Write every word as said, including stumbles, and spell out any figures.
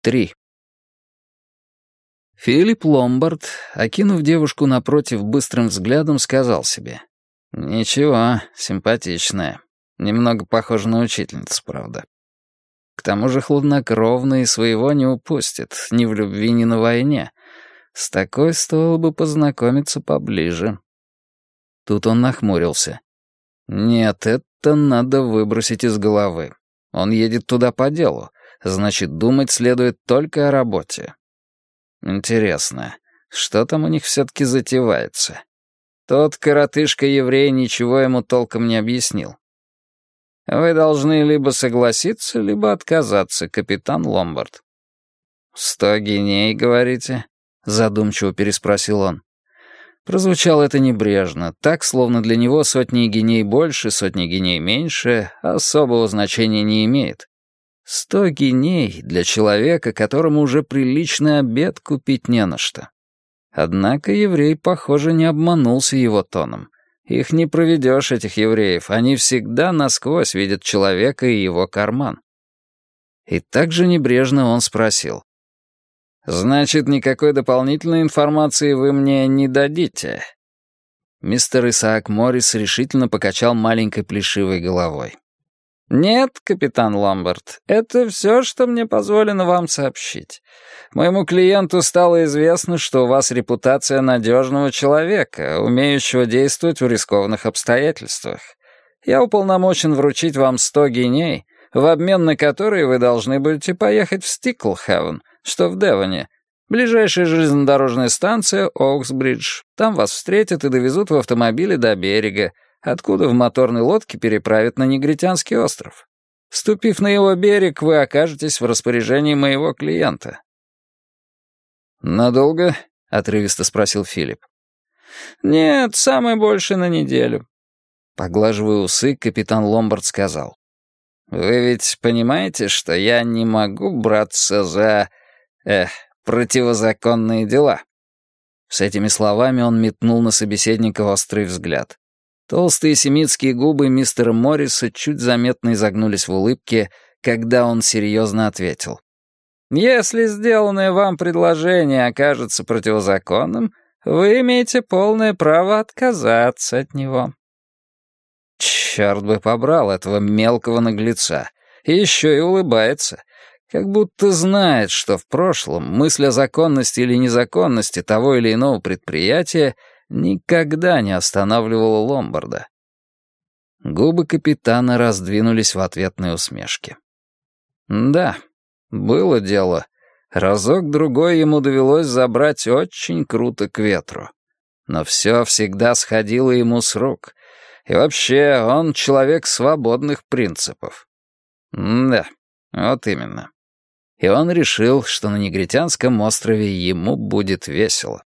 три. Филипп Ломбард, окинув девушку напротив быстрым взглядом, сказал себе: «Ничего, симпатичная. Немного похожа на учительницу, правда. К тому же хладнокровно и своего не упустит, ни в любви, ни на войне. С такой стоило бы познакомиться поближе». Тут он нахмурился. «Нет, это надо выбросить из головы. Он едет туда по делу, значит, думать следует только о работе. Интересно, что там у них все-таки затевается? Тот коротышка-еврей ничего ему толком не объяснил. Вы должны либо согласиться, либо отказаться, капитан Ломбард». «Сто гиней, говорите?» — задумчиво переспросил он. Прозвучало это небрежно, так, словно для него сотни гиней больше, сотни гиней меньше, особого значения не имеет. Сто гиней для человека, которому уже приличный обед купить не на что. Однако еврей, похоже, не обманулся его тоном. Их не проведешь, этих евреев, они всегда насквозь видят человека и его карман. И так же небрежно он спросил: «Значит, никакой дополнительной информации вы мне не дадите?» Мистер Исаак Моррис решительно покачал маленькой плешивой головой. «Нет, капитан Ломбард, это все, что мне позволено вам сообщить. Моему клиенту стало известно, что у вас репутация надежного человека, умеющего действовать в рискованных обстоятельствах. Я уполномочен вручить вам сто гиней, в обмен на которые вы должны будете поехать в Стиклхевен, что в Девоне. Ближайшая железнодорожная станция — Оуксбридж. Там вас встретят и довезут в автомобиле до берега, откуда в моторной лодке переправят на Негритянский остров. Ступив на его берег, вы окажетесь в распоряжении моего клиента». «Надолго?» — отрывисто спросил Филипп. «Нет, самое больше на неделю». Поглаживая усы, капитан Ломбард сказал: «Вы ведь понимаете, что я не могу браться за... эх, противозаконные дела?» С этими словами он метнул на собеседника острый взгляд. Толстые семитские губы мистера Морриса чуть заметно изогнулись в улыбке, когда он серьезно ответил: «Если сделанное вам предложение окажется противозаконным, вы имеете полное право отказаться от него». Черт бы побрал этого мелкого наглеца. И еще и улыбается. Как будто знает, что в прошлом мысль о законности или незаконности того или иного предприятия никогда не останавливала Ломбарда. Губы капитана раздвинулись в ответной усмешке. Да, было дело. Разок-другой ему довелось забрать очень круто к ветру. Но все всегда сходило ему с рук. И вообще, он человек свободных принципов. Да, вот именно. И он решил, что на Негритянском острове ему будет весело.